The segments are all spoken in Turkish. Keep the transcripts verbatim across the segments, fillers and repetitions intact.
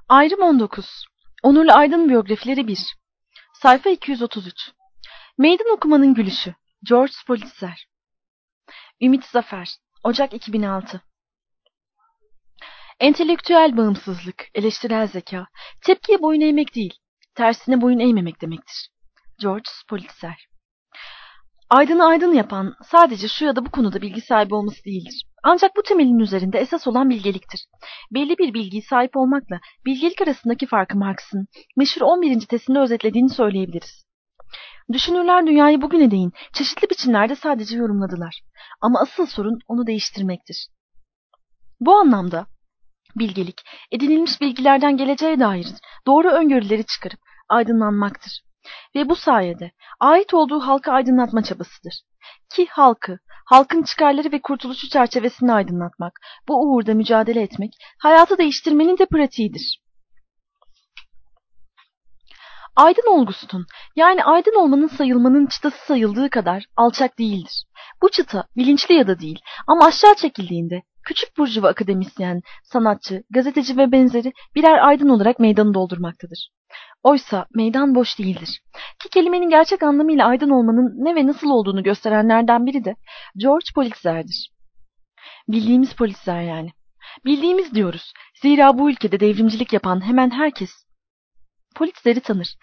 Ayrım on dokuz. Onurlu Aydın biyografileri bir. Sayfa iki yüz otuz üç. Meydan okumanın gülüşü. George Politzer. Ümit Zafer. Ocak iki bin altı. Entelektüel bağımsızlık, eleştirel zeka, tepkiye boyun eğmek değil, tersine boyun eğmemek demektir. George Politzer. Aydın'ı aydın yapan sadece şu ya da bu konuda bilgi sahibi olması değildir. Ancak bu temelin üzerinde esas olan bilgeliktir. Belli bir bilgiye sahip olmakla bilgelik arasındaki farkı Marx'ın meşhur on birinci tezinde özetlediğini söyleyebiliriz. Düşünürler dünyayı bugüne değin çeşitli biçimlerde sadece yorumladılar. Ama asıl sorun onu değiştirmektir. Bu anlamda bilgelik, edinilmiş bilgilerden geleceğe dair doğru öngörüleri çıkarıp aydınlanmaktır. Ve bu sayede ait olduğu halkı aydınlatma çabasıdır. Ki halkı, halkın çıkarları ve kurtuluşu çerçevesinde aydınlatmak, bu uğurda mücadele etmek, hayatı değiştirmenin de pratiğidir. Aydın olgusunun, yani aydın olmanın sayılmanın çıtası sayıldığı kadar alçak değildir. Bu çıta bilinçli ya da değil ama aşağı çekildiğinde küçük burjuva akademisyen, sanatçı, gazeteci ve benzeri birer aydın olarak meydanı doldurmaktadır. Oysa meydan boş değildir. Ki kelimenin gerçek anlamıyla aydın olmanın ne ve nasıl olduğunu gösterenlerden biri de George Politzer'dir. Bildiğimiz Politzer yani. Bildiğimiz diyoruz. Zira bu ülkede devrimcilik yapan hemen herkes Politzer'i tanır.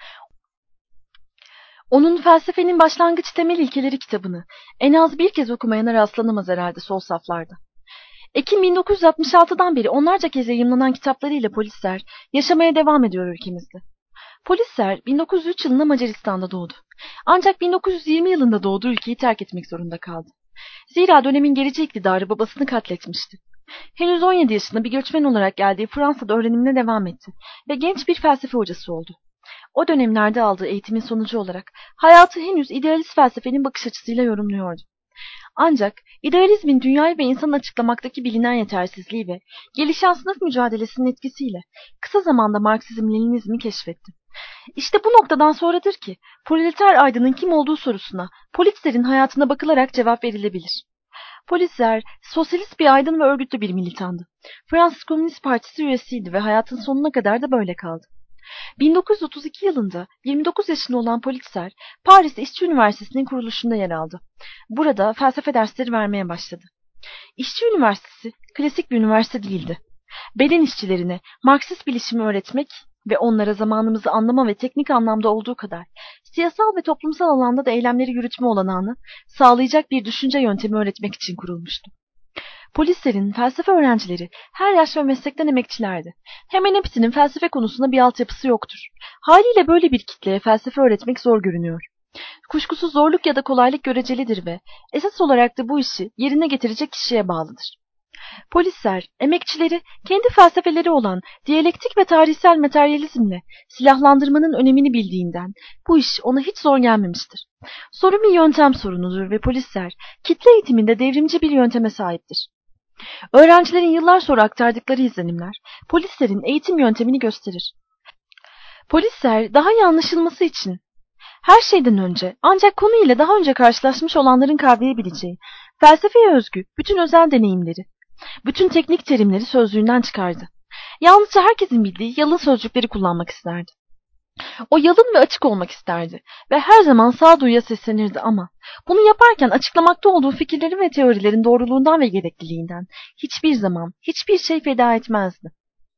Onun Felsefenin Başlangıç Temel İlkeleri kitabını en az bir kez okumayana rastlanamaz herhalde sol saflarda. Ekim bin dokuz yüz altmış altıdan beri onlarca kez yayımlanan kitaplarıyla Politzer yaşamaya devam ediyor ülkemizde. Politzer bin dokuz yüz üç yılında Macaristan'da doğdu. Ancak bin dokuz yüz yirmi yılında doğduğu ülkeyi terk etmek zorunda kaldı. Zira dönemin gerici iktidarı babasını katletmişti. Henüz on yedi yaşında bir göçmen olarak geldiği Fransa'da öğrenimine devam etti ve genç bir felsefe hocası oldu. O dönemlerde aldığı eğitimin sonucu olarak hayatı henüz idealist felsefenin bakış açısıyla yorumluyordu. Ancak idealizmin dünyayı ve insanı açıklamaktaki bilinen yetersizliği ve gelişen sınıf mücadelesinin etkisiyle kısa zamanda Marksizm-Leninizmi keşfetti. İşte bu noktadan sonradır ki proleter aydının kim olduğu sorusuna Politzer'in hayatına bakılarak cevap verilebilir. Politzer, sosyalist bir aydın ve örgütlü bir militandı. Fransız Komünist Partisi üyesiydi ve hayatın sonuna kadar da böyle kaldı. bin dokuz yüz otuz iki yılında yirmi dokuz yaşında olan Politzer, Paris İşçi Üniversitesi'nin kuruluşunda yer aldı. Burada felsefe dersleri vermeye başladı. İşçi Üniversitesi klasik bir üniversite değildi. Beden işçilerine Marksist bilişimi öğretmek ve onlara zamanımızı anlama ve teknik anlamda olduğu kadar siyasal ve toplumsal alanda da eylemleri yürütme olanağını sağlayacak bir düşünce yöntemi öğretmek için kurulmuştu. Politzer'in felsefe öğrencileri her yaş ve meslekten emekçilerdi. Hemen hepsinin felsefe konusunda bir altyapısı yoktur. Haliyle böyle bir kitleye felsefe öğretmek zor görünüyor. Kuşkusuz zorluk ya da kolaylık görecelidir ve esas olarak da bu işi yerine getirecek kişiye bağlıdır. Politzer, emekçileri kendi felsefeleri olan diyalektik ve tarihsel materyalizmle silahlandırmanın önemini bildiğinden bu iş ona hiç zor gelmemiştir. Sorun bir yöntem sorunudur ve Politzer, kitle eğitiminde devrimci bir yönteme sahiptir. Öğrencilerin yıllar sonra aktardıkları izlenimler, Politzer'in eğitim yöntemini gösterir. Politzer, daha iyi anlaşılması için her şeyden önce ancak konu ile daha önce karşılaşmış olanların kavrayabileceği, felsefeye özgü bütün özel deneyimleri, bütün teknik terimleri sözlüğünden çıkardı. Yalnızca herkesin bildiği yalın sözcükleri kullanmak isterdi. O yalın ve açık olmak isterdi ve her zaman sağduyuya seslenirdi ama bunu yaparken açıklamakta olduğu fikirlerin ve teorilerin doğruluğundan ve gerekliliğinden hiçbir zaman hiçbir şey feda etmezdi.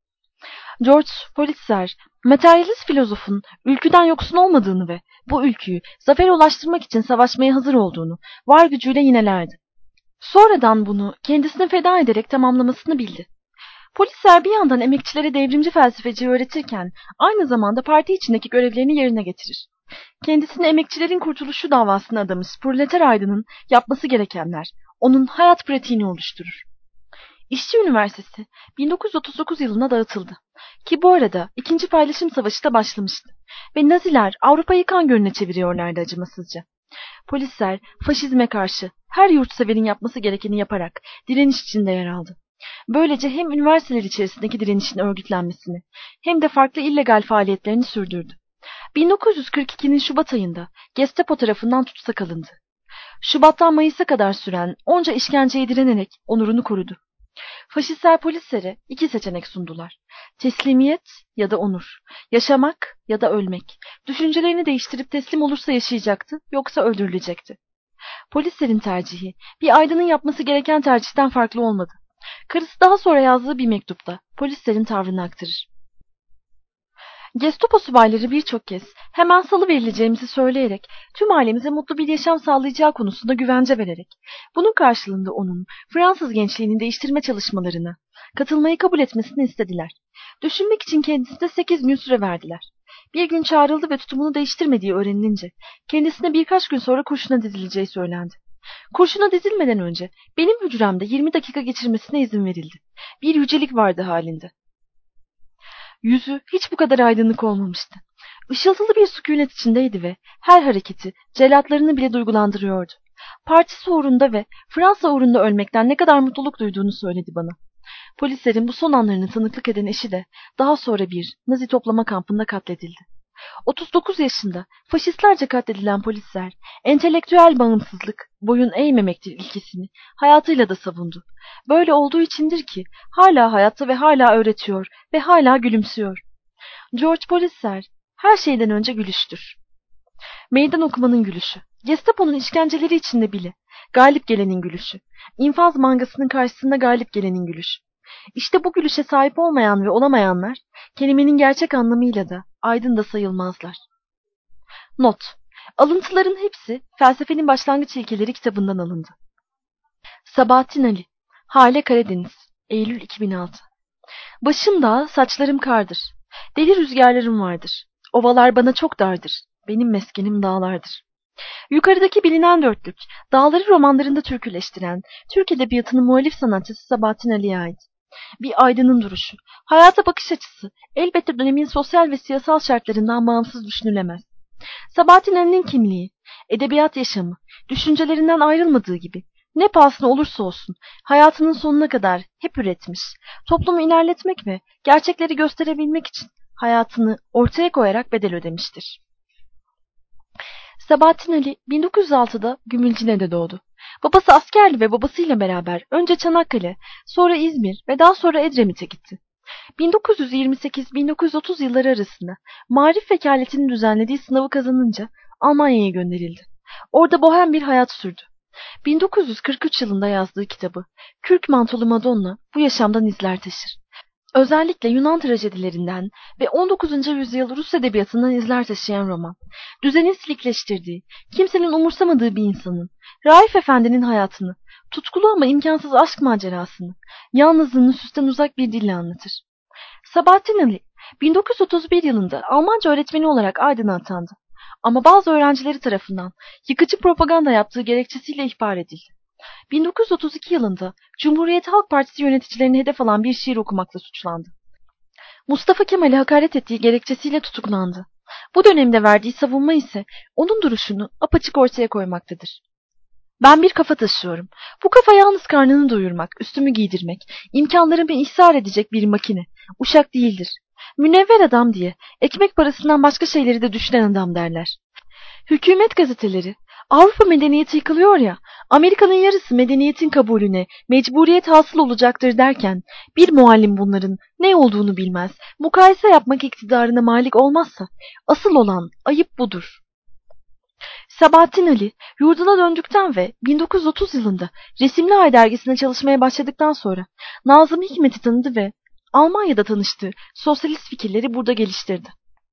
George Politzer, materyalist filozofun ülküden yoksun olmadığını ve bu ülküyü zafere ulaştırmak için savaşmaya hazır olduğunu var gücüyle yinelerdi. Sonradan bunu kendisine feda ederek tamamlamasını bildi. Politzer bir yandan emekçilere devrimci felsefeciyi öğretirken aynı zamanda parti içindeki görevlerini yerine getirir. Kendisini emekçilerin kurtuluşu davasına adamış proleter aydının yapması gerekenler onun hayat pratiğini oluşturur. İşçi Üniversitesi bin dokuz yüz otuz dokuz yılına dağıtıldı. Ki bu arada ikinci Paylaşım Savaşı da başlamıştı. Ve Naziler Avrupa'yı kan gölüne çeviriyorlardı acımasızca. Polisler faşizme karşı her yurtseverin yapması gerekeni yaparak direniş içinde yer aldı. Böylece hem üniversiteler içerisindeki direnişin örgütlenmesini hem de farklı illegal faaliyetlerini sürdürdü. bin dokuz yüz kırk ikinin Şubat ayında Gestapo tarafından tutsak alındı. Şubattan Mayıs'a kadar süren onca işkenceye direnerek onurunu korudu. Faşistler polislere iki seçenek sundular. Teslimiyet ya da onur. Yaşamak ya da ölmek. Düşüncelerini değiştirip teslim olursa yaşayacaktı, yoksa öldürülecekti. Polislerin tercihi, bir aydının yapması gereken tercihten farklı olmadı. Karısı daha sonra yazdığı bir mektupta polislerin tavrını aktarır. Gestapo subayları birçok kez hemen salıverileceğimizi söyleyerek tüm ailemize mutlu bir yaşam sağlayacağı konusunda güvence vererek bunun karşılığında onun Fransız gençliğini değiştirme çalışmalarına katılmayı kabul etmesini istediler. Düşünmek için kendisine sekiz gün süre verdiler. Bir gün çağrıldı ve tutumunu değiştirmediği öğrenilince kendisine birkaç gün sonra kurşuna dizileceği söylendi. Kurşuna dizilmeden önce benim hücremde yirmi dakika geçirmesine izin verildi. Bir yücelik vardı halinde. Yüzü hiç bu kadar aydınlık olmamıştı. Işıltılı bir sükunet içindeydi ve her hareketi cellatlarını bile duygulandırıyordu. Partisi uğrunda ve Fransa uğrunda ölmekten ne kadar mutluluk duyduğunu söyledi bana. Polislerin bu son anlarını tanıklık eden eşi de daha sonra bir Nazi toplama kampında katledildi. otuz dokuz yaşında faşistlerce katledilen polisler, entelektüel bağımsızlık, boyun eğmemektir ilkesini hayatıyla da savundu. Böyle olduğu içindir ki hala hayatta ve hala öğretiyor ve hala gülümsüyor. George Polisler her şeyden önce gülüştür. Meydan okumanın gülüşü, Gestapo'nun işkenceleri içinde bile galip gelenin gülüşü, infaz mangasının karşısında galip gelenin gülüşü. İşte bu gülüşe sahip olmayan ve olamayanlar, kelimenin gerçek anlamıyla da aydın da sayılmazlar. Not: Alıntıların hepsi Felsefenin Başlangıç İlkeleri kitabından alındı. Sabahattin Ali, Hale Karadeniz, Eylül iki bin altı. Başım dağ, saçlarım kardır. Deli rüzgarlarım vardır. Ovalar bana çok dardır. Benim meskenim dağlardır. Yukarıdaki bilinen dörtlük, dağları romanlarında türküleştiren, Türk edebiyatının muhalif sanatçısı Sabahattin Ali'ye ait. Bir aydının duruşu, hayata bakış açısı elbette dönemin sosyal ve siyasal şartlarından bağımsız düşünülemez. Sabahattin Ali'nin kimliği, edebiyat yaşamı, düşüncelerinden ayrılmadığı gibi ne pahasına olursa olsun hayatının sonuna kadar hep üretmiş, toplumu ilerletmek ve gerçekleri gösterebilmek için hayatını ortaya koyarak bedel ödemiştir. Sabahattin Ali bin dokuz yüz altıda Gümülcine'de doğdu. Babası askerdi ve babasıyla beraber önce Çanakkale, sonra İzmir ve daha sonra Edremit'e gitti. bin dokuz yüz yirmi sekiz bin dokuz yüz otuz yılları arasında Maarif Vekâleti'nin düzenlediği sınavı kazanınca Almanya'ya gönderildi. Orada bohem bir hayat sürdü. bin dokuz yüz kırk üç yılında yazdığı kitabı Kürk Mantolu Madonna bu yaşamdan izler taşır. Özellikle Yunan trajedilerinden ve on dokuzuncu yüzyıl Rus edebiyatından izler taşıyan roman, düzenin silikleştirdiği, kimsenin umursamadığı bir insanın, Raif Efendi'nin hayatını, tutkulu ama imkansız aşk macerasını, yalnızlığını süsten uzak bir dille anlatır. Sabahattin Ali, bin dokuz yüz otuz bir yılında Almanca öğretmeni olarak Aydın'a atandı. Ama bazı öğrencileri tarafından yıkıcı propaganda yaptığı gerekçesiyle ihbar edildi. bin dokuz yüz otuz iki yılında Cumhuriyet Halk Partisi yöneticilerini hedef alan bir şiir okumakla suçlandı. Mustafa Kemal'e hakaret ettiği gerekçesiyle tutuklandı. Bu dönemde verdiği savunma ise onun duruşunu apaçık ortaya koymaktadır. Ben bir kafa taşıyorum. Bu kafa yalnız karnını doyurmak, üstümü giydirmek, imkanlarımı ihsar edecek bir makine, uşak değildir. Münevver adam diye ekmek parasından başka şeyleri de düşünen adam derler. Hükümet gazeteleri, Avrupa medeniyeti yıkılıyor ya, Amerika'nın yarısı medeniyetin kabulüne mecburiyet hasıl olacaktır derken, bir muallim bunların ne olduğunu bilmez, mukayese yapmak iktidarına malik olmazsa, asıl olan ayıp budur. Sabahattin Ali, yurduna döndükten ve bin dokuz yüz otuz yılında Resimli Ay dergisine çalışmaya başladıktan sonra Nazım Hikmet'i tanıdı ve Almanya'da tanıştığı sosyalist fikirleri burada geliştirdi.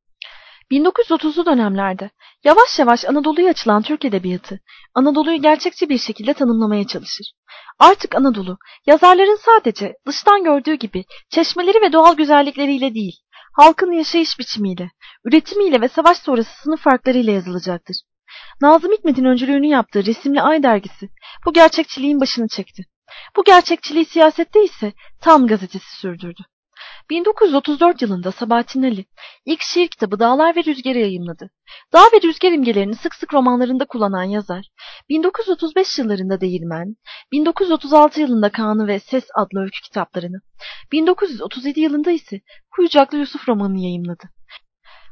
bin dokuz yüz otuzlu dönemlerde yavaş yavaş Anadolu'ya açılan Türk edebiyatı, Anadolu'yu gerçekçi bir şekilde tanımlamaya çalışır. Artık Anadolu, yazarların sadece dıştan gördüğü gibi çeşmeleri ve doğal güzellikleriyle değil, halkın yaşayış biçimiyle, üretimiyle ve savaş sonrası sınıf farklarıyla yazılacaktır. Nazım Hikmet'in öncülüğünü yaptığı Resimli Ay dergisi bu gerçekçiliğin başını çekti. Bu gerçekçiliği siyasette ise Tam gazetesi sürdürdü. bin dokuz yüz otuz dört yılında Sabahattin Ali ilk şiir kitabı Dağlar ve Rüzgar'ı yayımladı. Dağ ve rüzgar imgelerini sık sık romanlarında kullanan yazar, bin dokuz yüz otuz beş yıllarında Değirmen, bin dokuz yüz otuz altı yılında Kanı ve Ses adlı öykü kitaplarını, bin dokuz yüz otuz yedi yılında ise Kuyucaklı Yusuf romanını yayımladı.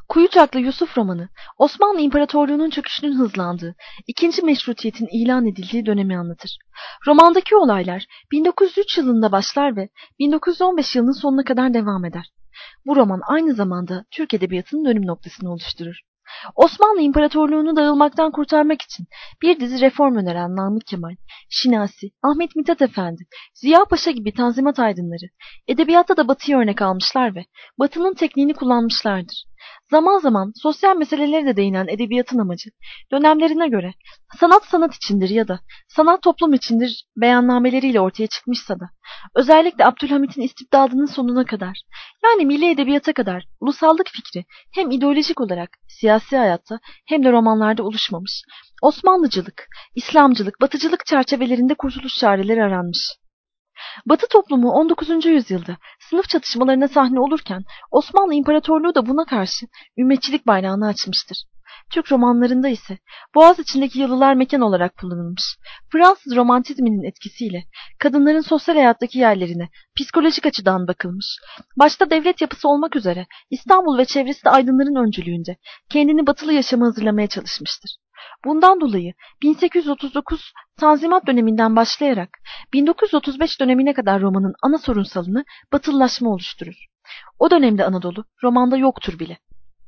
Kuyucaklı Yusuf romanı, Osmanlı İmparatorluğu'nun çöküşünün hızlandığı, ikinci meşrutiyetin ilan edildiği dönemi anlatır. Romandaki olaylar bin dokuz yüz üç yılında başlar ve bin dokuz yüz on beş yılının sonuna kadar devam eder. Bu roman aynı zamanda Türk Edebiyatı'nın dönüm noktasını oluşturur. Osmanlı İmparatorluğu'nu dağılmaktan kurtarmak için bir dizi reform öneren Namık Kemal, Şinasi, Ahmet Mithat Efendi, Ziya Paşa gibi Tanzimat aydınları, edebiyatta da Batı'yı örnek almışlar ve Batı'nın tekniğini kullanmışlardır. Zaman zaman sosyal meselelere de değinen edebiyatın amacı, dönemlerine göre sanat sanat içindir ya da sanat toplum içindir beyannameleriyle ortaya çıkmışsa da, özellikle Abdülhamit'in istibdadının sonuna kadar, yani milli edebiyata kadar ulusallık fikri hem ideolojik olarak siyasi hayatta hem de romanlarda oluşmamış, Osmanlıcılık, İslamcılık, Batıcılık çerçevelerinde kurtuluş çareleri aranmış. Batı toplumu on dokuzuncu yüzyılda sınıf çatışmalarına sahne olurken Osmanlı İmparatorluğu da buna karşı ümmetçilik bayrağını açmıştır. Türk romanlarında ise Boğaziçi'ndeki yalılar mekan olarak kullanılmış. Fransız romantizminin etkisiyle kadınların sosyal hayattaki yerlerine psikolojik açıdan bakılmış. Başta devlet yapısı olmak üzere İstanbul ve çevresi de aydınların öncülüğünde kendini batılı yaşama hazırlamaya çalışmıştır. Bundan dolayı bin sekiz yüz otuz dokuz Tanzimat döneminden başlayarak bin dokuz yüz otuz beş dönemine kadar romanın ana sorunsalını batılılaşma oluşturur. O dönemde Anadolu romanda yoktur bile.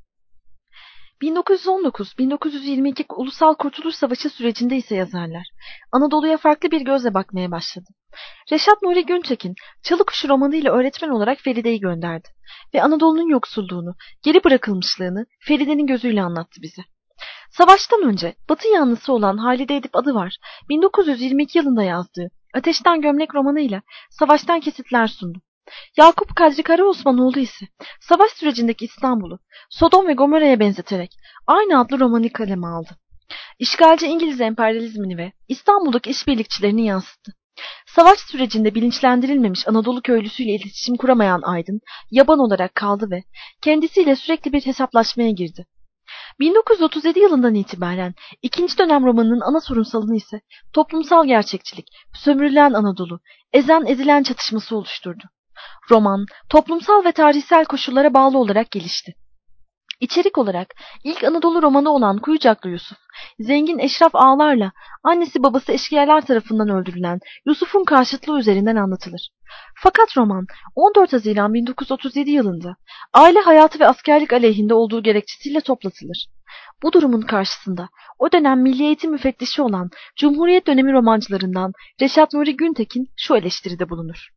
bin dokuz yüz on dokuz bin dokuz yüz yirmi iki Ulusal Kurtuluş Savaşı sürecinde ise yazarlar Anadolu'ya farklı bir gözle bakmaya başladı. Reşat Nuri Güntekin, Çalıkuşu romanıyla öğretmen olarak Feride'yi gönderdi ve Anadolu'nun yoksulluğunu, geri bırakılmışlığını Feride'nin gözüyle anlattı bize. Savaştan önce Batı yanlısı olan Halide Edip Adıvar, bin dokuz yüz yirmi iki yılında yazdığı Ateşten Gömlek romanıyla savaştan kesitler sundu. Yakup Kadri Karaosmanoğlu ise savaş sürecindeki İstanbul'u Sodom ve Gomorra'ya benzeterek aynı adlı romanı kaleme aldı. İşgalci İngiliz emperyalizmini ve İstanbul'daki işbirlikçilerini yansıttı. Savaş sürecinde bilinçlendirilmemiş Anadolu köylüsüyle iletişim kuramayan Aydın, yaban olarak kaldı ve kendisiyle sürekli bir hesaplaşmaya girdi. bin dokuz yüz otuz yedi yılından itibaren ikinci dönem romanının ana sorunsalını ise toplumsal gerçekçilik, sömürülen Anadolu, ezen ezilen çatışması oluşturdu. Roman, toplumsal ve tarihsel koşullara bağlı olarak gelişti. İçerik olarak ilk Anadolu romanı olan Kuyucaklı Yusuf, zengin eşraf ağalarla annesi babası eşkıyalar tarafından öldürülen Yusuf'un karşıtlığı üzerinden anlatılır. Fakat roman on dört Haziran bin dokuz yüz otuz yedi yılında aile hayatı ve askerlik aleyhinde olduğu gerekçesiyle toplatılır. Bu durumun karşısında o dönem Milli Eğitim Müfettişi olan Cumhuriyet dönemi romancılarından Reşat Nuri Güntekin şu eleştiride bulunur.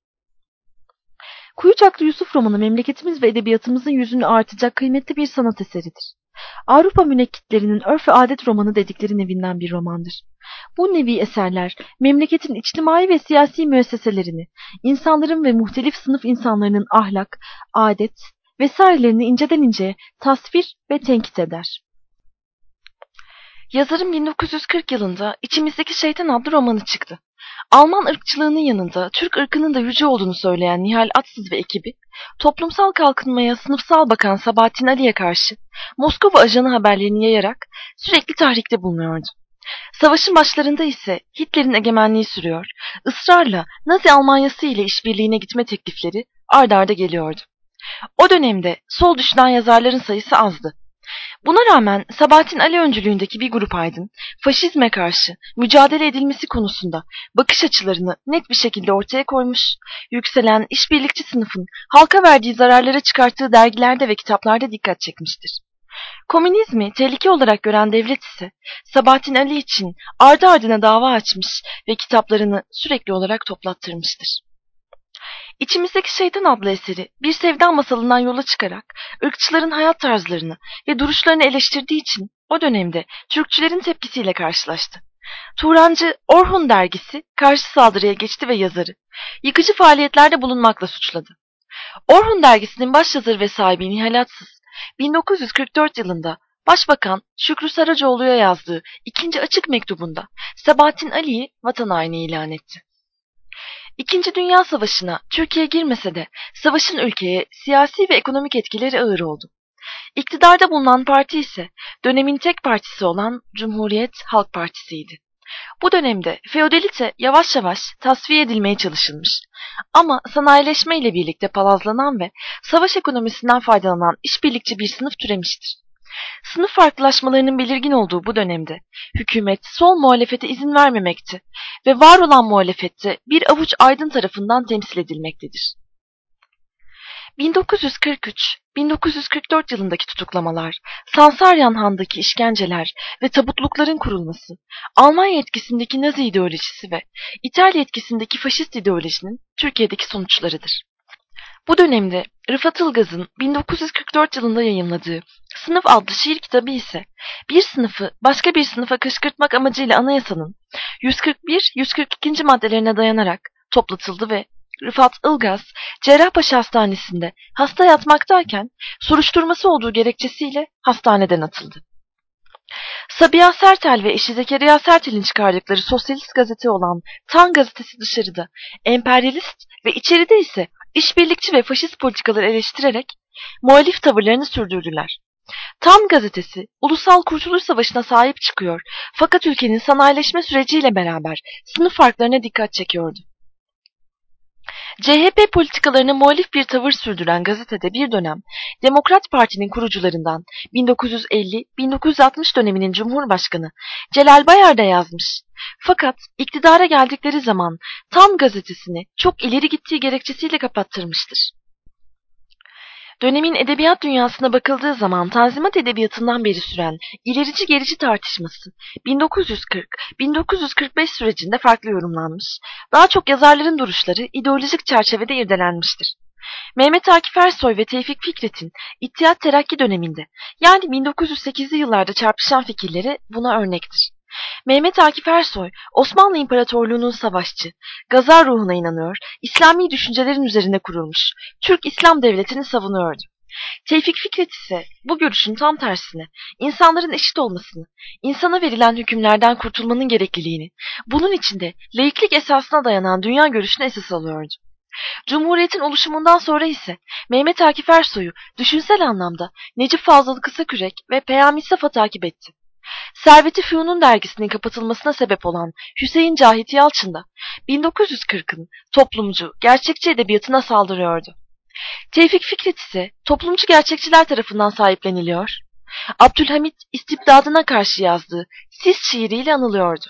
Kuyucaklı Yusuf romanı memleketimiz ve edebiyatımızın yüzünü artacak kıymetli bir sanat eseridir. Avrupa münekkitlerinin örf ve adet romanı dedikleri nevinden bir romandır. Bu nevi eserler memleketin içtimai ve siyasi müesseselerini, insanların ve muhtelif sınıf insanlarının ahlak, adet vesairelerini inceden inceye tasvir ve tenkit eder. Yazarın bin dokuz yüz kırk yılında İçimizdeki Şeytan adlı romanı çıktı. Alman ırkçılığının yanında Türk ırkının da yüce olduğunu söyleyen Nihal Atsız ve ekibi, toplumsal kalkınmaya sınıfsal bakan Sabahattin Ali'ye karşı Moskova ajanı haberlerini yayarak sürekli tahrikte bulunuyordu. Savaşın başlarında ise Hitler'in egemenliği sürüyor, ısrarla Nazi Almanyası ile işbirliğine gitme teklifleri ard arda geliyordu. O dönemde sol düşman yazarların sayısı azdı. Buna rağmen Sabahattin Ali öncülüğündeki bir grup aydın, faşizme karşı mücadele edilmesi konusunda bakış açılarını net bir şekilde ortaya koymuş, yükselen işbirlikçi sınıfın halka verdiği zararlara çıkarttığı dergilerde ve kitaplarda dikkat çekmiştir. Komünizmi tehlike olarak gören devlet ise Sabahattin Ali için ardı ardına dava açmış ve kitaplarını sürekli olarak toplattırmıştır. İçimizdeki Şeytan adlı eseri bir sevda masalından yola çıkarak ırkçıların hayat tarzlarını ve duruşlarını eleştirdiği için o dönemde Türkçülerin tepkisiyle karşılaştı. Turancı Orhun dergisi karşı saldırıya geçti ve yazarı yıkıcı faaliyetlerde bulunmakla suçladı. Orhun dergisinin başyazarı ve sahibi Nihal Atsız, bin dokuz yüz kırk dört yılında Başbakan Şükrü Saracoğlu'ya yazdığı ikinci açık mektubunda Sabahattin Ali'yi vatan haini ilan etti. İkinci Dünya Savaşı'na Türkiye girmese de savaşın ülkeye siyasi ve ekonomik etkileri ağır oldu. İktidarda bulunan parti ise dönemin tek partisi olan Cumhuriyet Halk Partisi'ydi. Bu dönemde feodalite yavaş yavaş tasfiye edilmeye çalışılmış. Ama sanayileşme ile birlikte palazlanan ve savaş ekonomisinden faydalanan işbirlikçi bir sınıf türemiştir. Sınıf farklılaşmalarının belirgin olduğu bu dönemde hükümet sol muhalefete izin vermemekte ve var olan muhalefette bir avuç aydın tarafından temsil edilmektedir. bin dokuz yüz kırk üç - bin dokuz yüz kırk dört yılındaki tutuklamalar, Sansaryan Han'daki işkenceler ve tabutlukların kurulması, Almanya etkisindeki Nazi ideolojisi ve İtalya etkisindeki faşist ideolojinin Türkiye'deki sonuçlarıdır. Bu dönemde Rıfat Ilgaz'ın bin dokuz yüz kırk dört yılında yayımladığı Sınıf adlı şiir kitabı ise bir sınıfı başka bir sınıfa kışkırtmak amacıyla anayasanın yüz kırk bir yüz kırk iki. maddelerine dayanarak toplatıldı ve Rıfat Ilgaz, Cerrahpaşa Hastanesi'nde hasta yatmaktayken soruşturması olduğu gerekçesiyle hastaneden atıldı. Sabiha Sertel ve eşi Zekeriya Sertel'in çıkardıkları sosyalist gazete olan Tan gazetesi dışarıda emperyalist ve içeride ise işbirlikçi ve faşist politikaları eleştirerek muhalif tavırlarını sürdürdüler. Tan gazetesi Ulusal Kurtuluş Savaşı'na sahip çıkıyor fakat ülkenin sanayileşme süreciyle beraber sınıf farklarına dikkat çekiyordu. C H P politikalarına muhalif bir tavır sürdüren gazetede bir dönem Demokrat Parti'nin kurucularından bin dokuz yüz elli - bin dokuz yüz altmış döneminin Cumhurbaşkanı Celal Bayar da yazmış. Fakat iktidara geldikleri zaman Tan gazetesini çok ileri gittiği gerekçesiyle kapattırmıştır. Dönemin edebiyat dünyasına bakıldığı zaman Tanzimat edebiyatından beri süren ilerici gerici tartışması bin dokuz yüz kırk - bin dokuz yüz kırk beş sürecinde farklı yorumlanmış, daha çok yazarların duruşları ideolojik çerçevede irdelenmiştir. Mehmet Akif Ersoy ve Tevfik Fikret'in İttihat Terakki döneminde yani bin dokuz yüz sekizli yıllarda çarpışan fikirleri buna örnektir. Mehmet Akif Ersoy, Osmanlı İmparatorluğu'nun savaşçı, gazar ruhuna inanıyor, İslami düşüncelerin üzerine kurulmuş, Türk İslam Devleti'ni savunuyordu. Tevfik Fikret ise bu görüşün tam tersine, insanların eşit olmasını, insana verilen hükümlerden kurtulmanın gerekliliğini, bunun içinde laiklik esasına dayanan dünya görüşünü esas alıyordu. Cumhuriyetin oluşumundan sonra ise Mehmet Akif Ersoy'u düşünsel anlamda Necip Fazıl Kısakürek ve Peyami Saf'a takip etti. Servet-i Fünun dergisinin kapatılmasına sebep olan Hüseyin Cahit Yalçın da bin dokuz yüz kırkın toplumcu, gerçekçi edebiyatına saldırıyordu. Tevfik Fikret ise toplumcu gerçekçiler tarafından sahipleniliyor, Abdülhamit istibdadına karşı yazdığı Sis şiiriyle anılıyordu.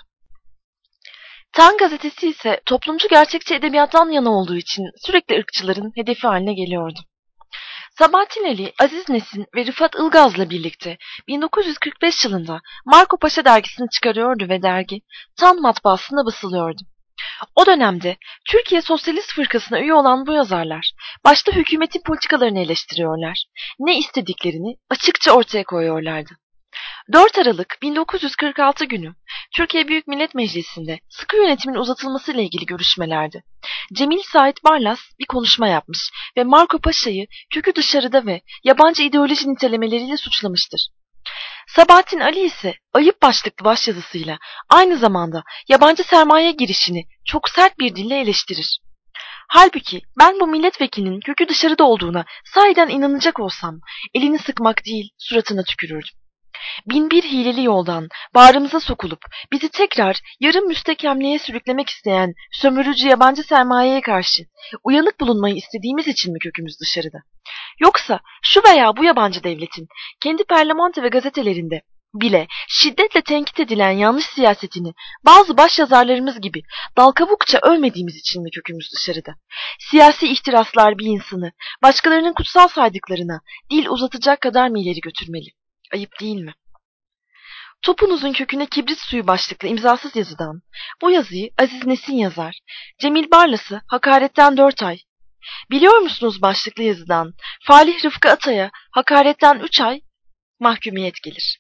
Tan gazetesi ise toplumcu gerçekçi edebiyattan yana olduğu için sürekli ırkçıların hedefi haline geliyordu. Sabahattin Ali, Aziz Nesin ve Rıfat Ilgaz'la birlikte bin dokuz yüz kırk beş yılında Marco Paşa dergisini çıkarıyordu ve dergi Tan matbaasında basılıyordu. O dönemde Türkiye Sosyalist Fırkası'na üye olan bu yazarlar başta hükümetin politikalarını eleştiriyorlar, ne istediklerini açıkça ortaya koyuyorlardı. dört Aralık bin dokuz yüz kırk altı günü Türkiye Büyük Millet Meclisi'nde sıkı yönetimin uzatılması ile ilgili görüşmelerde Cemil Sait Barlas bir konuşma yapmış ve Marco Paşa'yı kökü dışarıda ve yabancı ideoloji nitelemeleriyle suçlamıştır. Sabahattin Ali ise ayıp başlıklı başyazısıyla aynı zamanda yabancı sermaye girişini çok sert bir dille eleştirir. Halbuki ben bu milletvekilinin kökü dışarıda olduğuna sahiden inanacak olsam elini sıkmak değil suratına tükürürdüm. Bin bir hileli yoldan bağrımıza sokulup bizi tekrar yarım müstekemliğe sürüklemek isteyen sömürücü yabancı sermayeye karşı uyanık bulunmayı istediğimiz için mi kökümüz dışarıda? Yoksa şu veya bu yabancı devletin kendi parlamento ve gazetelerinde bile şiddetle tenkit edilen yanlış siyasetini bazı başyazarlarımız gibi dal kavukça övmediğimiz için mi kökümüz dışarıda? Siyasi ihtiraslar bir insanı başkalarının kutsal saydıklarına dil uzatacak kadar mı ileri götürmeli? Ayıp değil mi? Topunuzun köküne kibrit suyu başlıklı imzasız yazıdan bu yazıyı Aziz Nesin yazar, Cemil Barlas'ı hakaretten dört ay, biliyor musunuz başlıklı yazıdan Falih Rıfkı Atay'a hakaretten üç ay mahkumiyet gelir.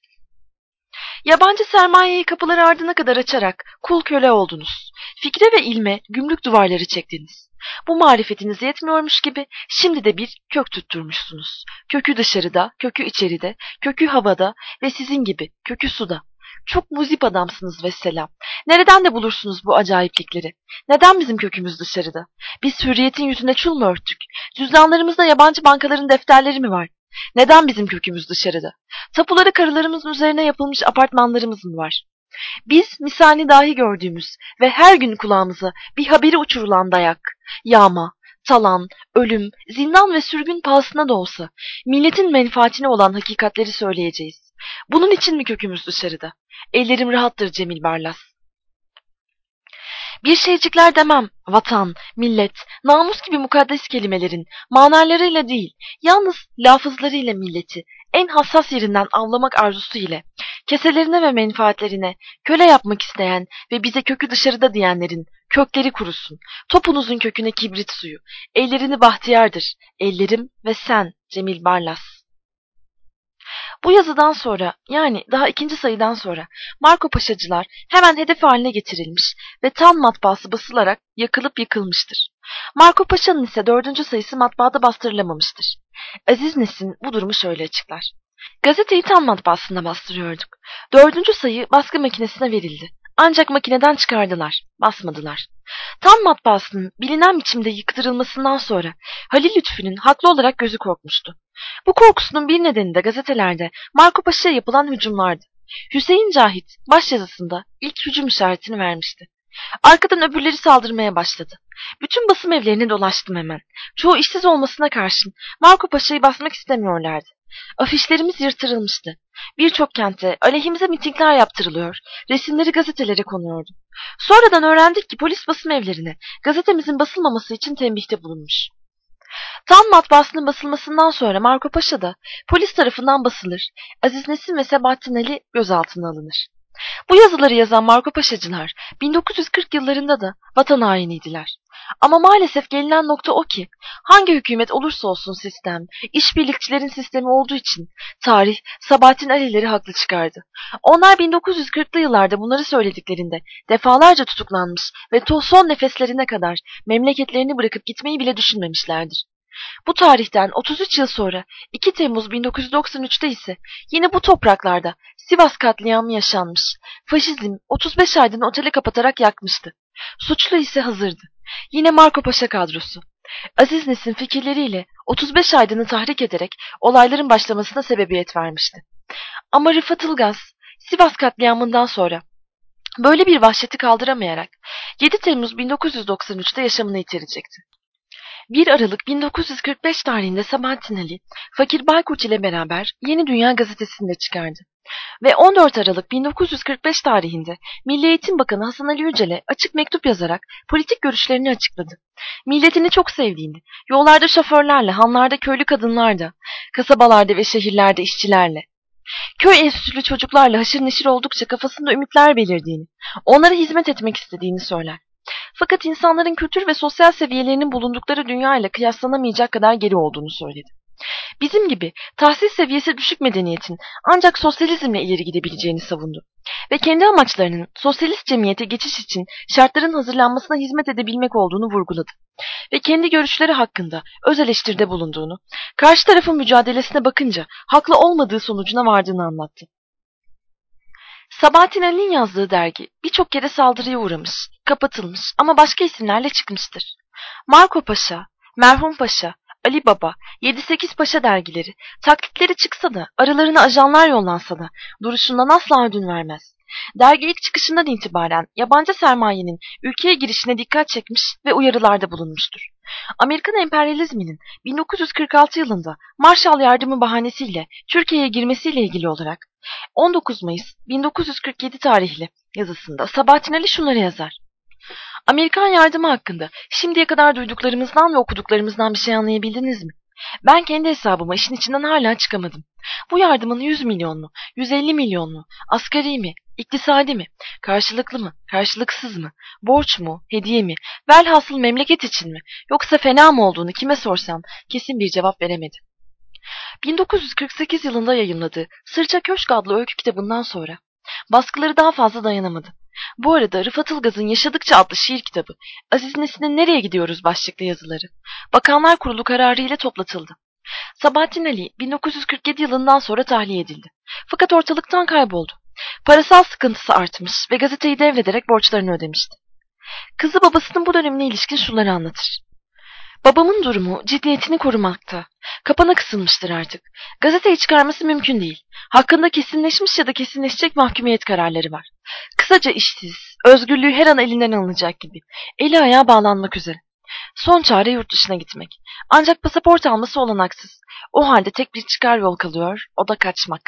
Yabancı sermayeyi kapıları ardına kadar açarak kul köle oldunuz. Fikre ve ilme gümrük duvarları çektiniz. Bu marifetiniz yetmiyormuş gibi şimdi de bir kök tutturmuşsunuz. Kökü dışarıda, kökü içeride, kökü havada ve sizin gibi kökü suda. Çok muzip adamsınız vesselam. Nereden de bulursunuz bu acayiplikleri? Neden bizim kökümüz dışarıda? Biz hürriyetin yüzüne çul mu örttük? Cüzdanlarımızda yabancı bankaların defterleri mi var? Neden bizim kökümüz dışarıda? Tapuları karılarımızın üzerine yapılmış apartmanlarımız mı var? Biz misali dahi gördüğümüz ve her gün kulağımıza bir haberi uçurulan dayak, yağma, talan, ölüm, zindan ve sürgün pahasına da olsa milletin menfaatine olan hakikatleri söyleyeceğiz. Bunun için mi kökümüz dışarıda? Ellerim rahattır Cemil Barlas. Bir şeycikler demem, vatan, millet, namus gibi mukaddes kelimelerin manalarıyla değil, yalnız lafızlarıyla milleti en hassas yerinden avlamak arzusu ile, keselerine ve menfaatlerine köle yapmak isteyen ve bize kökü dışarıda diyenlerin kökleri kurusun, topunuzun köküne kibrit suyu, ellerini bahtiyardır, ellerim ve sen Cemil Barlas. Bu yazıdan sonra, yani daha ikinci sayıdan sonra Marco Paşacılar hemen hedef haline getirilmiş ve Tan matbaası basılarak yakılıp yıkılmıştır. Marco Paşa'nın ise dördüncü sayısı matbaada bastırılamamıştır. Aziz Nesin bu durumu şöyle açıklar. Gazeteyi Tan matbaasında bastırıyorduk. Dördüncü sayı baskı makinesine verildi. Ancak makineden çıkardılar, basmadılar. Tan matbaasının bilinen biçimde yıktırılmasından sonra Halil Lütfü'nün haklı olarak gözü korkmuştu. Bu korkusunun bir nedeni de gazetelerde Marco Paşa'ya yapılan hücumlardı. Hüseyin Cahit başyazısında ilk hücum işaretini vermişti. Arkadan öbürleri saldırmaya başladı. Bütün basım evlerini dolaştım hemen. Çoğu işsiz olmasına karşın Marco Paşa'yı basmak istemiyorlardı. Afişlerimiz yırtırılmıştı. Birçok kente aleyhimize mitingler yaptırılıyor, resimleri gazetelere konuyordu. Sonradan öğrendik ki polis basım evlerine gazetemizin basılmaması için tembihte bulunmuş. Tan matbaasının basılmasından sonra Marco Paşa da polis tarafından basılır, Aziz Nesin ve Sebahattin Ali gözaltına alınır. Bu yazıları yazan Marco Paşacılar bin dokuz yüz kırk yıllarında da vatan hainiydiler. Ama maalesef gelinen nokta o ki hangi hükümet olursa olsun sistem, işbirlikçilerin sistemi olduğu için tarih Sabahattin Ali'leri haklı çıkardı. Onlar bin dokuz yüz kırklı yıllarda bunları söylediklerinde defalarca tutuklanmış ve son nefeslerine kadar memleketlerini bırakıp gitmeyi bile düşünmemişlerdir. Bu tarihten otuz üç yıl sonra iki Temmuz bin dokuz yüz doksan üçte ise yine bu topraklarda Sivas katliamı yaşanmış. Faşizm otuz beş aydını oteli kapatarak yakmıştı. Suçlu ise hazırdı. Yine Marco Paşa kadrosu. Aziz Nesin fikirleriyle otuz beş aydını tahrik ederek olayların başlamasına sebebiyet vermişti. Ama Rıfat Ilgaz, Sivas katliamından sonra böyle bir vahşeti kaldıramayarak yedi Temmuz bin dokuz yüz doksan üçte yaşamını yitirecekti. bir Aralık bin dokuz yüz kırk beş tarihinde Sabahattin Ali, Fakir Baykurt ile beraber Yeni Dünya gazetesinde çıkardı. Ve on dört Aralık bin dokuz yüz kırk beş tarihinde Milli Eğitim Bakanı Hasan Ali Yücel'e açık mektup yazarak politik görüşlerini açıkladı. Milletini çok sevdiğini, yollarda şoförlerle, hanlarda köylü kadınlarla, kasabalarda ve şehirlerde işçilerle, köy enstitülü çocuklarla haşır neşir oldukça kafasında ümitler belirdiğini, onlara hizmet etmek istediğini söyler. Fakat insanların kültür ve sosyal seviyelerinin bulundukları dünya ile kıyaslanamayacak kadar geri olduğunu söyledi. Bizim gibi tahsil seviyesi düşük medeniyetin ancak sosyalizmle ileri gidebileceğini savundu. Ve kendi amaçlarının sosyalist cemiyete geçiş için şartların hazırlanmasına hizmet edebilmek olduğunu vurguladı. Ve kendi görüşleri hakkında öz eleştiride bulunduğunu, karşı tarafın mücadelesine bakınca haklı olmadığı sonucuna vardığını anlattı. Sabahattin Ali'nin yazdığı dergi birçok kere saldırıya uğramış, kapatılmış ama başka isimlerle çıkmıştır. Marco Paşa, Merhum Paşa, Ali Baba, yedi sekiz Paşa dergileri, taklitleri çıksa da, aralarına ajanlar yollansa da duruşundan asla ödün vermez. Dergi ilk çıkışından itibaren yabancı sermayenin ülkeye girişine dikkat çekmiş ve uyarılarda bulunmuştur. Amerikan emperyalizminin bin dokuz yüz kırk altı yılında Marshall Yardımı bahanesiyle Türkiye'ye girmesiyle ilgili olarak on dokuz Mayıs bin dokuz yüz kırk yedi tarihli yazısında Sabahattin Ali şunları yazar. Amerikan yardımı hakkında şimdiye kadar duyduklarımızdan ve okuduklarımızdan bir şey anlayabildiniz mi? Ben kendi hesabıma işin içinden hala çıkamadım. Bu yardımın yüz milyon mu, yüz elli milyon mu, asgari mi, iktisadi mi, karşılıklı mı, karşılıksız mı, borç mu, hediye mi, velhasıl memleket için mi, yoksa fena mı olduğunu kime sorsam kesin bir cevap veremedi. bin dokuz yüz kırk sekiz yılında yayımladığı Sırça Köşk adlı öykü kitabından sonra baskıları daha fazla dayanamadı. Bu arada Rıfat Ilgaz'ın Yaşadıkça adlı şiir kitabı, Aziz Nesin'in Nereye Gidiyoruz başlıklı yazıları, Bakanlar Kurulu kararı ile toplatıldı. Sabahattin Ali bin dokuz yüz kırk yedi yılından sonra tahliye edildi. Fakat ortalıktan kayboldu. Parasal sıkıntısı artmış ve gazeteyi devrederek borçlarını ödemişti. Kızı babasının bu dönemine ilişkin şunları anlatır. Babamın durumu ciddiyetini korumakta. Kapana kısılmıştır artık. Gazeteye çıkarması mümkün değil. Hakkında kesinleşmiş ya da kesinleşecek mahkumiyet kararları var. Kısaca işsiz, özgürlüğü her an elinden alınacak gibi. Eli ayağı bağlanmak üzere. Son çare yurt dışına gitmek. Ancak pasaport alması olanaksız. O halde tek bir çıkar yol kalıyor, o da kaçmak.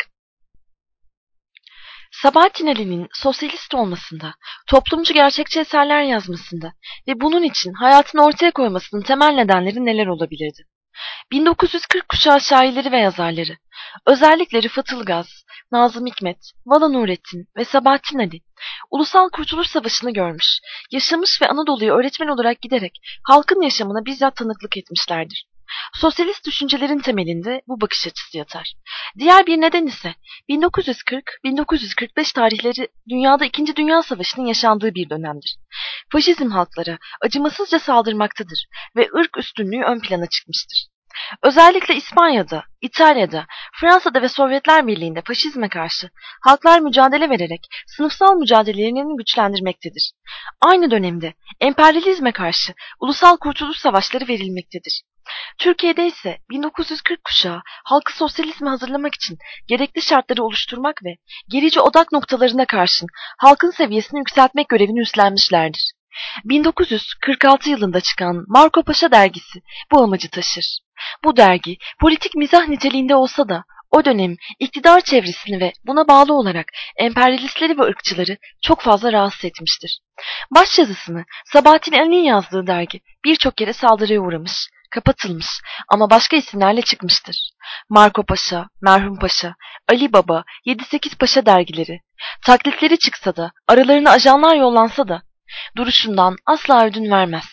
Sabahattin Ali'nin sosyalist olmasında, toplumcu gerçekçi eserler yazmasında ve bunun için hayatını ortaya koymasının temel nedenleri neler olabilirdi? bin dokuz yüz kırk kuşağı şairleri ve yazarları, özellikle Rıfat Ilgaz, Nazım Hikmet, Vala Nurettin ve Sabahattin Ali, Ulusal Kurtuluş Savaşı'nı görmüş, yaşamış ve Anadolu'ya öğretmen olarak giderek halkın yaşamına bizzat tanıklık etmişlerdir. Sosyalist düşüncelerin temelinde bu bakış açısı yatar. Diğer bir neden ise bin dokuz yüz kırk bin dokuz yüz kırk beş tarihleri dünyada İkinci Dünya Savaşı'nın yaşandığı bir dönemdir. Faşizm halklara acımasızca saldırmaktadır ve ırk üstünlüğü ön plana çıkmıştır. Özellikle İspanya'da, İtalya'da, Fransa'da ve Sovyetler Birliği'nde faşizme karşı halklar mücadele vererek sınıfsal mücadelelerini güçlendirmektedir. Aynı dönemde emperyalizme karşı ulusal kurtuluş savaşları verilmektedir. Türkiye'de ise bin dokuz yüz kırk kuşağı halkı sosyalizme hazırlamak için gerekli şartları oluşturmak ve gerici odak noktalarına karşın halkın seviyesini yükseltmek görevini üstlenmişlerdir. bin dokuz yüz kırk altı yılında çıkan Marco Paşa dergisi bu amacı taşır. Bu dergi politik mizah niteliğinde olsa da o dönem iktidar çevresini ve buna bağlı olarak emperyalistleri ve ırkçıları çok fazla rahatsız etmiştir. Başyazısını Sabahattin Ali'nin yazdığı dergi birçok kere saldırıya uğramış, kapatılmış ama başka isimlerle çıkmıştır. Marco Paşa, Merhum Paşa, Ali Baba, yedi sekiz Paşa dergileri. Taklitleri çıksa da, aralarına ajanlar yollansa da duruşundan asla ödün vermez.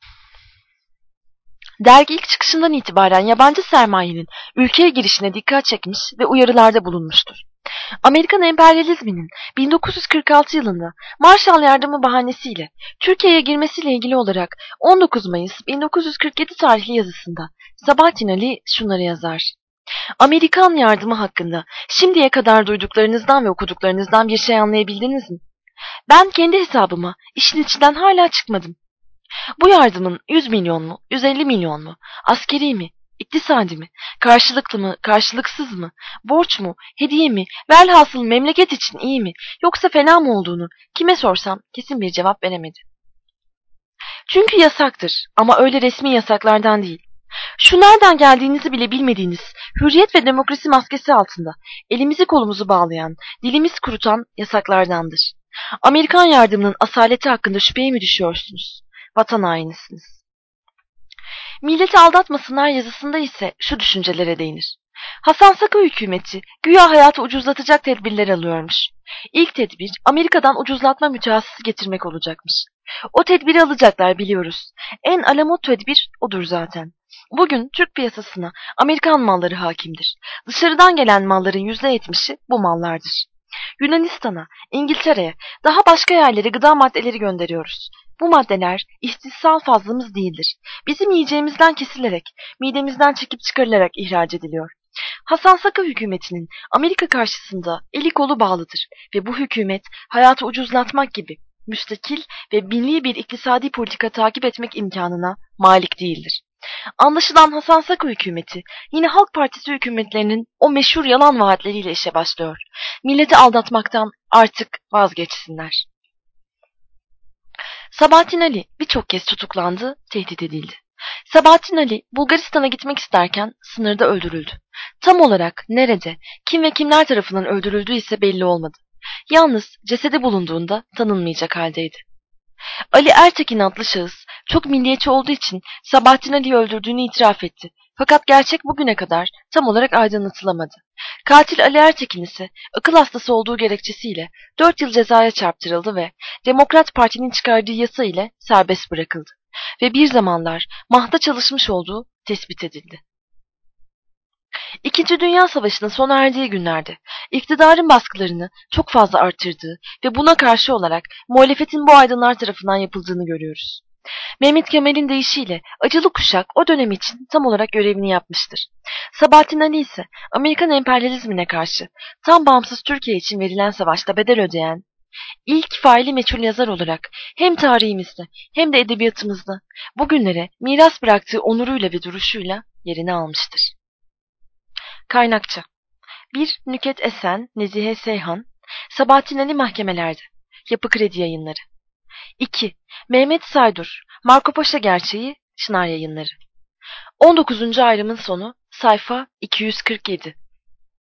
Dergi ilk çıkışından itibaren yabancı sermayenin ülkeye girişine dikkat çekmiş ve uyarılarda bulunmuştur. Amerikan emperyalizminin bin dokuz yüz kırk altı yılında Marshall Yardımı bahanesiyle Türkiye'ye girmesiyle ilgili olarak on dokuz Mayıs bin dokuz yüz kırk yedi tarihli yazısında Sabahattin Ali şunları yazar. Amerikan yardımı hakkında şimdiye kadar duyduklarınızdan ve okuduklarınızdan bir şey anlayabildiniz mi? Ben kendi hesabıma işin içinden hala çıkmadım. Bu yardımın yüz milyon mu, yüz elli milyon mu, askeri mi, iktisadi mi, karşılıklı mı, karşılıksız mı, borç mu, hediye mi, velhasıl memleket için iyi mi, yoksa fena mı olduğunu kime sorsam kesin bir cevap veremedi. Çünkü yasaktır ama öyle resmi yasaklardan değil. Şu nereden geldiğinizi bile bilmediğiniz hürriyet ve demokrasi maskesi altında elimizi kolumuzu bağlayan, dilimizi kurutan yasaklardandır. Amerikan yardımının asaleti hakkında şüpheye mi düşüyorsunuz? Vatan hainisiniz. Milleti aldatmasınlar yazısında ise şu düşüncelere değinir. Hasan Saka hükümeti güya hayatı ucuzlatacak tedbirler alıyormuş. İlk tedbir Amerika'dan ucuzlatma mütehassısı getirmek olacakmış. O tedbiri alacaklar biliyoruz. En alamut tedbir odur zaten. Bugün Türk piyasasına Amerikan malları hakimdir. Dışarıdan gelen malların yüzde yetmişi bu mallardır. Yunanistan'a, İngiltere'ye, daha başka yerlere gıda maddeleri gönderiyoruz. Bu maddeler istihsal fazlamız değildir. Bizim yiyeceğimizden kesilerek, midemizden çekip çıkarılarak ihraç ediliyor. Hasan Saka hükümetinin Amerika karşısında eli kolu bağlıdır ve bu hükümet hayatı ucuzlatmak gibi müstakil ve milli bir iktisadi politika takip etmek imkanına malik değildir. Anlaşılan Hasan Saka hükümeti yine Halk Partisi hükümetlerinin o meşhur yalan vaatleriyle işe başlıyor. Milleti aldatmaktan artık vazgeçsinler. Sabahattin Ali birçok kez tutuklandı, tehdit edildi. Sabahattin Ali Bulgaristan'a gitmek isterken sınırda öldürüldü. Tam olarak nerede, kim ve kimler tarafından öldürüldüğü ise belli olmadı. Yalnız cesedi bulunduğunda tanınmayacak haldeydi. Ali Ertekin adlı şahıs çok milliyetçi olduğu için Sabahattin Ali'yi öldürdüğünü itiraf etti. Fakat gerçek bugüne kadar tam olarak aydınlatılamadı. Katil Ali Ertekin ise akıl hastası olduğu gerekçesiyle dört yıl cezaya çarptırıldı ve Demokrat Parti'nin çıkardığı yasa ile serbest bırakıldı. Ve bir zamanlar Mah'ta çalışmış olduğu tespit edildi. İkinci Dünya Savaşı'nın sona erdiği günlerde iktidarın baskılarını çok fazla artırdığı ve buna karşı olarak muhalefetin bu aydınlar tarafından yapıldığını görüyoruz. Mehmet Kemal'in deyişiyle acılı kuşak o dönem için tam olarak görevini yapmıştır. Sabahattin Ali ise Amerikan emperyalizmine karşı tam bağımsız Türkiye için verilen savaşta bedel ödeyen, İlk faili meçhul yazar olarak hem tarihimizde hem de edebiyatımızda bugünlere miras bıraktığı onuruyla ve duruşuyla yerini almıştır. Kaynakça bir Nüket Esen, Nezihe Seyhan, Sabahattin Ali Mahkemelerde, Yapı Kredi Yayınları. iki Mehmet Saydur, Marco Paşa Gerçeği, Çınar Yayınları. on dokuzuncu ayrımın sonu, sayfa iki yüz kırk yedi.